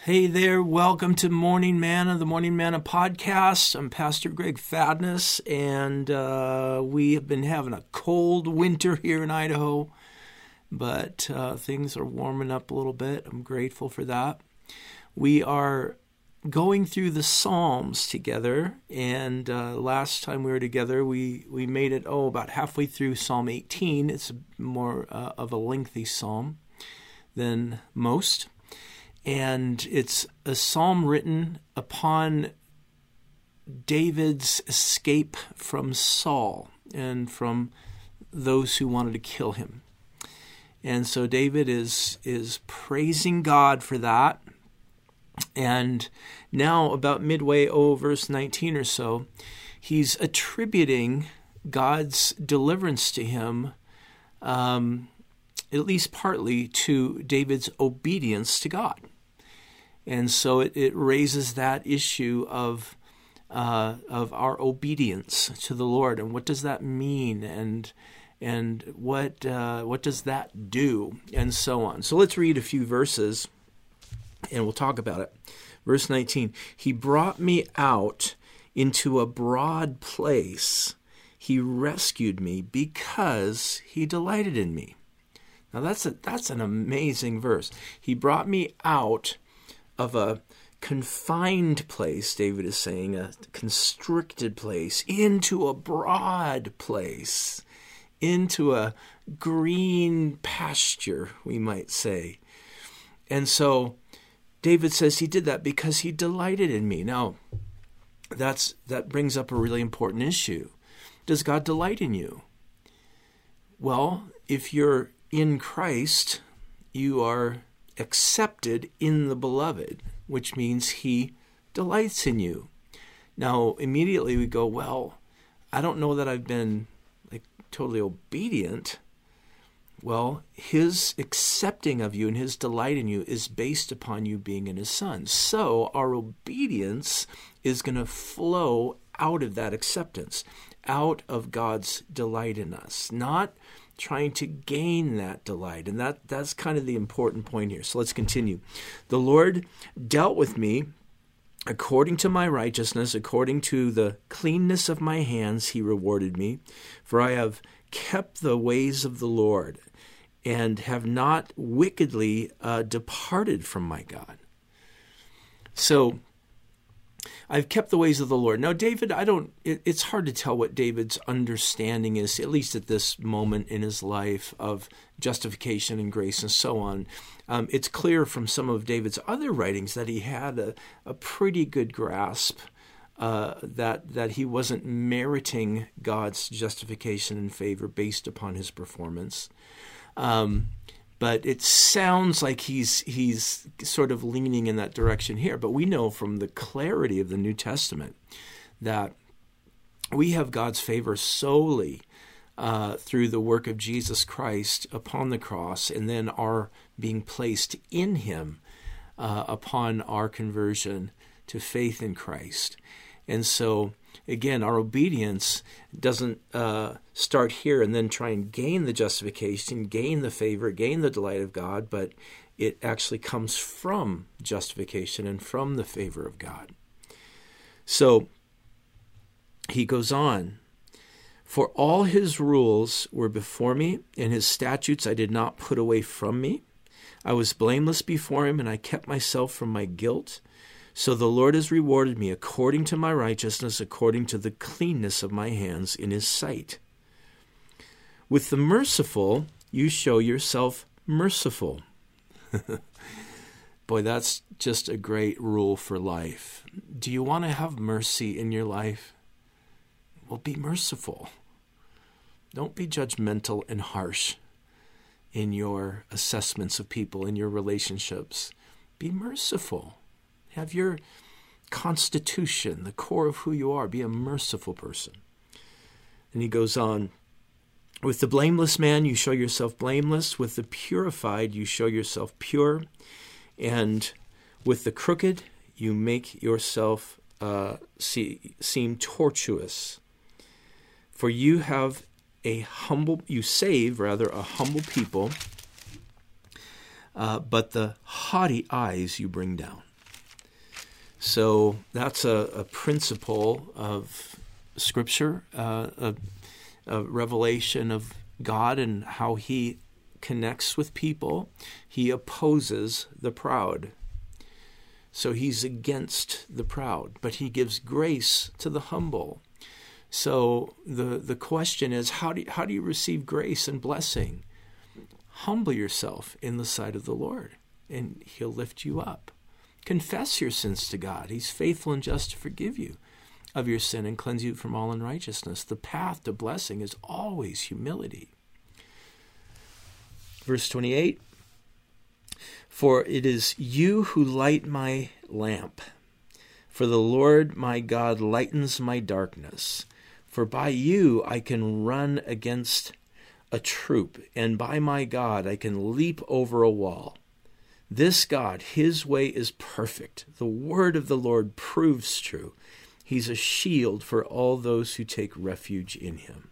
Hey there, welcome to Morning Manna, the Morning Manna podcast. I'm Pastor Greg Fadness, and we have been having a cold winter here in Idaho, but things are warming up a little bit. I'm grateful for that. We are going through the Psalms together, and last time we were together, we made it, about halfway through Psalm 18. It's more of a lengthy psalm than most. And it's a psalm written upon David's escape from Saul and from those who wanted to kill him. And so David is praising God for that. And now about midway, verse 19 or so, he's attributing God's deliverance to him, at least partly to David's obedience to God. And so it raises that issue of our obedience to the Lord, and what does that mean, and what does that do, and so on. So let's read a few verses, and we'll talk about it. Verse 19: He brought me out into a broad place. He rescued me because he delighted in me. Now that's an amazing verse. He brought me out of a confined place, David is saying, a constricted place, into a broad place, into a green pasture, we might say. And so David says he did that because he delighted in me. Now, that brings up a really important issue. Does God delight in you? Well, if you're in Christ, you are accepted in the beloved, which means he delights in you. Now, immediately we go, well, I don't know that I've been totally obedient. Well, his accepting of you and his delight in you is based upon you being in his son. So our obedience is going to flow out of that acceptance, out of God's delight in us, not trying to gain that delight. And that's kind of the important point here. So let's continue. The Lord dealt with me according to my righteousness, according to the cleanness of my hands, he rewarded me. For I have kept the ways of the Lord and have not wickedly departed from my God. So I've kept the ways of the Lord. Now, David, it's hard to tell what David's understanding is, at least at this moment in his life, of justification and grace and so on. It's clear from some of David's other writings that he had a pretty good grasp that he wasn't meriting God's justification and favor based upon his performance. But it sounds like he's sort of leaning in that direction here. But we know from the clarity of the New Testament that we have God's favor solely through the work of Jesus Christ upon the cross, and then our being placed in him upon our conversion to faith in Christ. And so, again, our obedience doesn't start here and then try and gain the justification, gain the favor, gain the delight of God, but it actually comes from justification and from the favor of God. So he goes on, for all his rules were before me, and his statutes I did not put away from me. I was blameless before him, and I kept myself from my guilt. So the Lord has rewarded me according to my righteousness, according to the cleanness of my hands in his sight. With the merciful, you show yourself merciful. Boy, that's just a great rule for life. Do you want to have mercy in your life? Well, be merciful. Don't be judgmental and harsh in your assessments of people, in your relationships. Be merciful. Have your constitution, the core of who you are, be a merciful person. And he goes on, with the blameless man you show yourself blameless, with the purified you show yourself pure, and with the crooked you make yourself seem tortuous. For you have you save a humble people, but the haughty eyes you bring down. So that's a principle of Scripture, a revelation of God and how he connects with people. He opposes the proud. So he's against the proud, but he gives grace to the humble. So the question is, how do you receive grace and blessing? Humble yourself in the sight of the Lord, and he'll lift you up. Confess your sins to God. He's faithful and just to forgive you of your sin and cleanse you from all unrighteousness. The path to blessing is always humility. Verse 28, for it is you who light my lamp. For the Lord my God lightens my darkness. For by you I can run against a troop, and by my God I can leap over a wall. This God, his way is perfect. The word of the Lord proves true. He's a shield for all those who take refuge in him.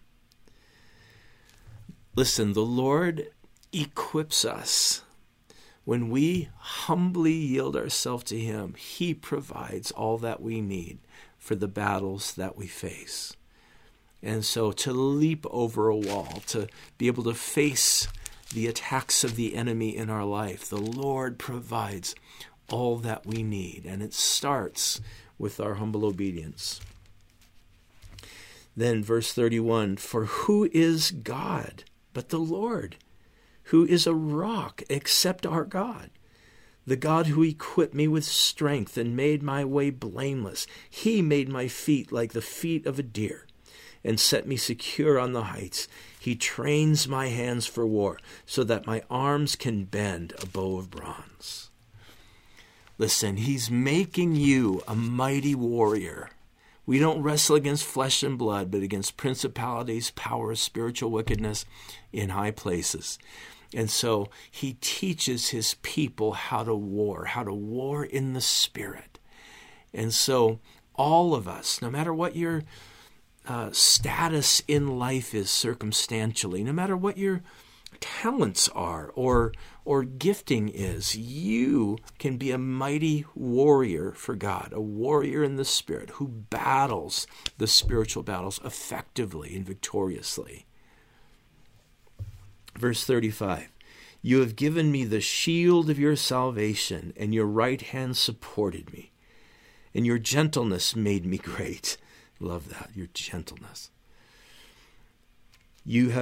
Listen, the Lord equips us. When we humbly yield ourselves to him, he provides all that we need for the battles that we face. And so to leap over a wall, to be able to face the attacks of the enemy in our life, the Lord provides all that we need. And it starts with our humble obedience. Then verse 31, for who is God but the Lord? Who is a rock except our God? The God who equipped me with strength and made my way blameless. He made my feet like the feet of a deer and set me secure on the heights. He trains my hands for war so that my arms can bend a bow of bronze. Listen, he's making you a mighty warrior. We don't wrestle against flesh and blood, but against principalities, powers, spiritual wickedness in high places. And so he teaches his people how to war in the Spirit. And so all of us, no matter what your status in life is circumstantially, no matter what your talents are or gifting is, you can be a mighty warrior for God, a warrior in the Spirit who battles the spiritual battles effectively and victoriously. Verse 35, you have given me the shield of your salvation, and your right hand supported me, and your gentleness made me great. Love that, your gentleness. You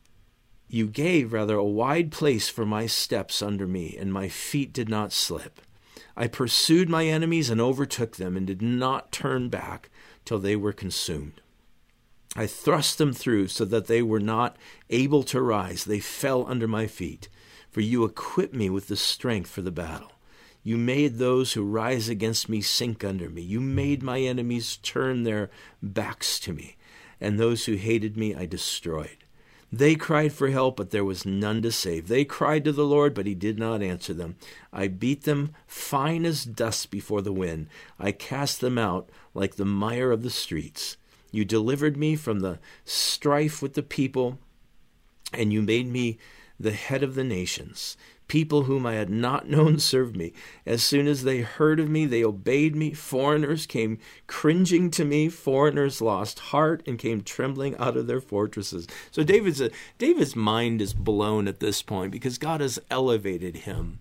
gave a wide place for my steps under me, and my feet did not slip. I pursued my enemies and overtook them, and did not turn back till they were consumed. I thrust them through so that they were not able to rise. They fell under my feet. For you equipped me with the strength for the battle. You made those who rise against me sink under me. You made my enemies turn their backs to me, and those who hated me I destroyed. They cried for help, but there was none to save. They cried to the Lord, but he did not answer them. I beat them fine as dust before the wind. I cast them out like the mire of the streets. You delivered me from the strife with the people, and you made me the head of the nations. People whom I had not known served me. As soon as they heard of me, they obeyed me. Foreigners came cringing to me. Foreigners lost heart and came trembling out of their fortresses. So David's mind is blown at this point because God has elevated him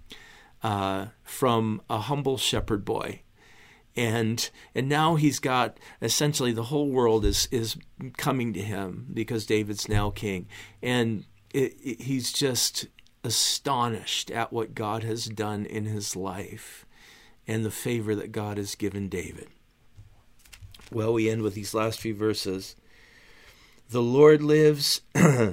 from a humble shepherd boy. And now he's got, essentially the whole world is coming to him because David's now king. And he's just astonished at what God has done in his life and the favor that God has given David. Well, we end with these last few verses. The Lord lives,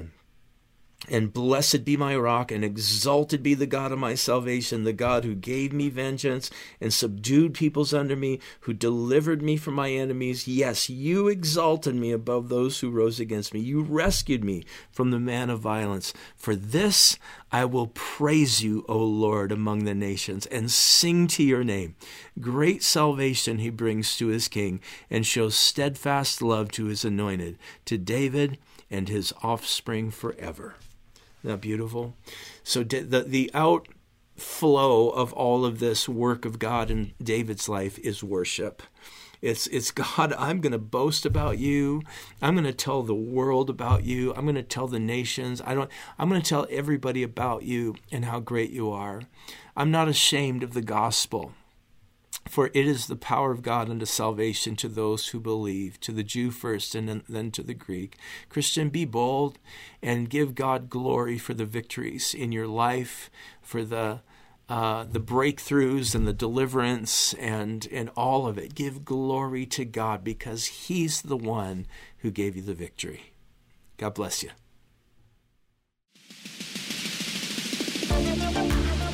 and blessed be my rock, and exalted be the God of my salvation, the God who gave me vengeance and subdued peoples under me, who delivered me from my enemies. Yes, you exalted me above those who rose against me. You rescued me from the man of violence. For this I will praise you, O Lord, among the nations, and sing to your name. Great salvation he brings to his king, and shows steadfast love to his anointed, to David and his offspring forever. Isn't that beautiful? So the flow of all of this work of God in David's life is worship. It's God, I'm going to boast about you. I'm going to tell the world about you. I'm going to tell the nations. I'm going to tell everybody about you and how great you are. I'm not ashamed of the gospel, for it is the power of God unto salvation to those who believe, to the Jew first and then to the Greek. Christian, be bold and give God glory for the victories in your life, for the breakthroughs and the deliverance and all of it. Give glory to God because He's the one who gave you the victory. God bless you.